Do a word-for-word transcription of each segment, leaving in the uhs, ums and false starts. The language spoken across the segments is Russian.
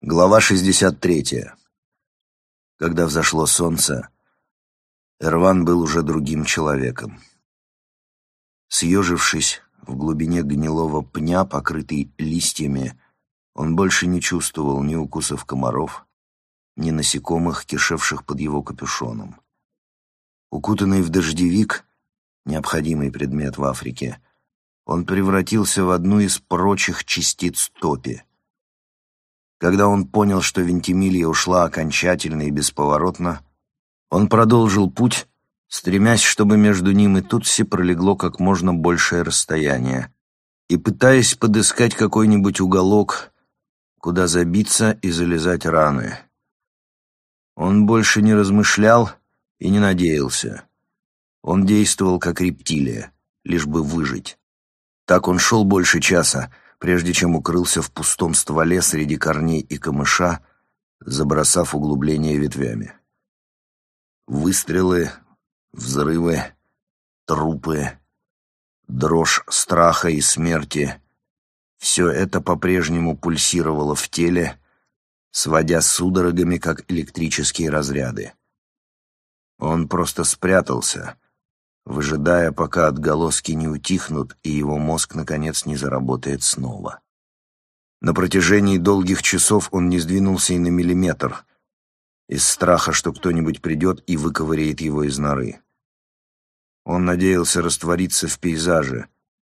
Глава шестьдесят третья. Когда взошло солнце, Эрван был уже другим человеком. Съежившись в глубине гнилого пня, покрытый листьями, он больше не чувствовал ни укусов комаров, ни насекомых, кишевших под его капюшоном. Укутанный в дождевик, необходимый предмет в Африке, он превратился в одну из прочих частиц топи. Когда он понял, что Вентимилья ушла окончательно и бесповоротно, он продолжил путь, стремясь, чтобы между ним и Тутси пролегло как можно большее расстояние, и пытаясь подыскать какой-нибудь уголок, куда забиться и залезать раны. Он больше не размышлял и не надеялся. Он действовал как рептилия, лишь бы выжить. Так он шел больше часа, прежде чем укрылся в пустом стволе среди корней и камыша, забросав углубление ветвями. Выстрелы, взрывы, трупы, дрожь страха и смерти — все это по-прежнему пульсировало в теле, сводя судорогами, как электрические разряды. Он просто спрятался, выжидая, пока отголоски не утихнут и его мозг, наконец, не заработает снова. На протяжении долгих часов он не сдвинулся и на миллиметр, из страха, что кто-нибудь придет и выковыряет его из норы. Он надеялся раствориться в пейзаже,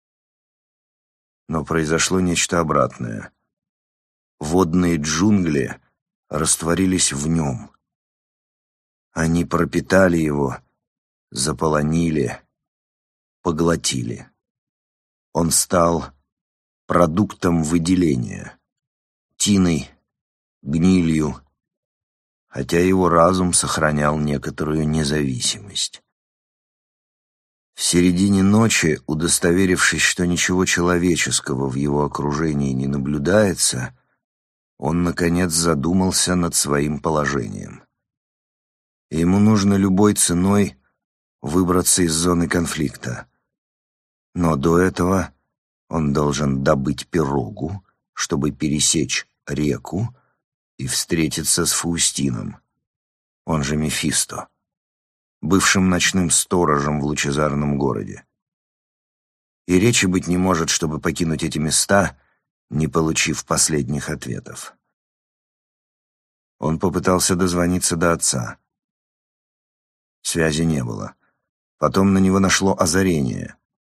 но произошло нечто обратное. Водные джунгли растворились в нем. Они пропитали его, заполонили, поглотили. Он стал продуктом выделения, тиной, гнилью, хотя его разум сохранял некоторую независимость. В середине ночи, удостоверившись, что ничего человеческого в его окружении не наблюдается, он, наконец, задумался над своим положением. Ему нужно любой ценой выбраться из зоны конфликта. Но до этого он должен добыть пирогу, чтобы пересечь реку и встретиться с Фаустином, он же Мефисто, бывшим ночным сторожем в лучезарном городе. И речи быть не может, чтобы покинуть эти места, не получив последних ответов. Он попытался дозвониться до отца. Связи не было. Потом на него нашло озарение.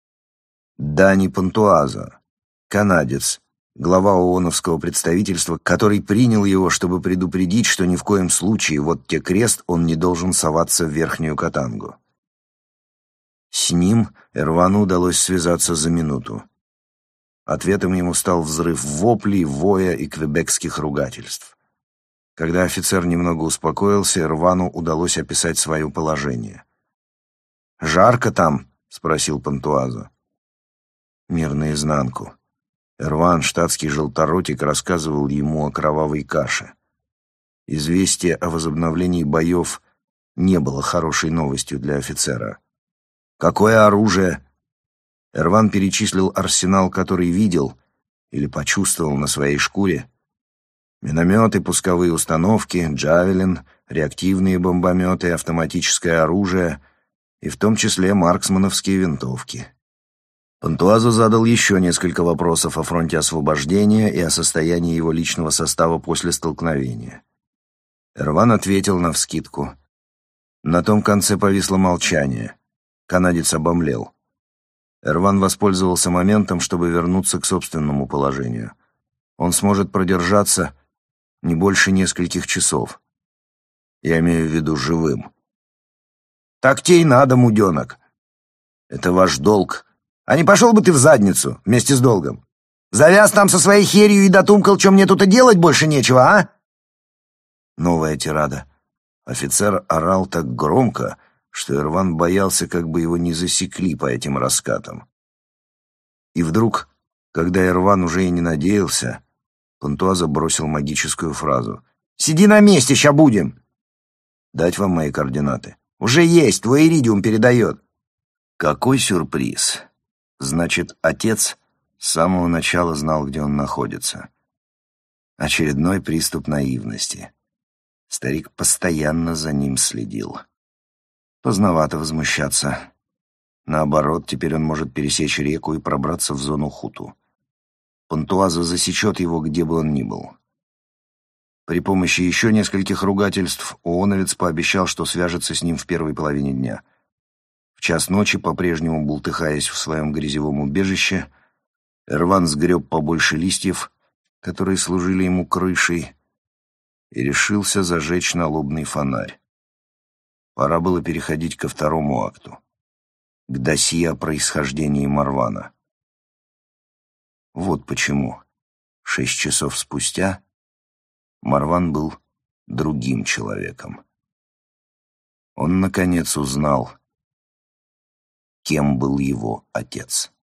Дани Пантуазо, канадец, глава ооновского представительства, который принял его, чтобы предупредить, что ни в коем случае вот те крест он не должен соваться в Верхнюю Катангу. С ним Эрвану удалось связаться за минуту. Ответом ему стал взрыв воплей, воя и квебекских ругательств. Когда офицер немного успокоился, Эрвану удалось описать свое положение. «Жарко там?» — спросил Пантуазо. «Мир наизнанку». Эрван, штатский желторотик, рассказывал ему о кровавой каше. Известие о возобновлении боев не было хорошей новостью для офицера. «Какое оружие?» Эрван перечислил арсенал, который видел или почувствовал на своей шкуре. Минометы, пусковые установки, джавелин, реактивные бомбометы, автоматическое оружие и в том числе марксмановские винтовки. Пантуазо задал еще несколько вопросов о фронте освобождения и о состоянии его личного состава после столкновения. Эрван ответил навскидку. На том конце повисло молчание. Канадец обомлел. Эрван воспользовался моментом, чтобы вернуться к собственному положению. Он сможет продержаться не больше нескольких часов. Я имею в виду живым. «Так те и надо, муденок. Это ваш долг. А не пошел бы ты в задницу вместе с долгом? Завяз там со своей херью и дотумкал, что мне тут и делать больше нечего, а?» Новая тирада. Офицер орал так громко, что Эрван боялся, как бы его не засекли по этим раскатам. И вдруг, когда Эрван уже и не надеялся, Пантуазо бросил магическую фразу. «Сиди на месте, ща будем!» «Дать вам мои координаты?» «Уже есть, твой иридиум передает». Какой сюрприз! Значит, отец с самого начала знал, где он находится. Очередной приступ наивности. Старик постоянно за ним следил. Поздновато возмущаться. Наоборот, теперь он может пересечь реку и пробраться в зону хуту. Пантуаза засечет его, где бы он ни был. При помощи еще нескольких ругательств Ооновец пообещал, что свяжется с ним в первой половине дня. В час ночи, по-прежнему бултыхаясь в своем грязевом убежище, Эрван сгреб побольше листьев, которые служили ему крышей, и решился зажечь налобный фонарь. Пора было переходить ко второму акту, к досье о происхождении Марвана. Вот почему шесть часов спустя Марван был другим человеком. Он, наконец, узнал, кем был его отец.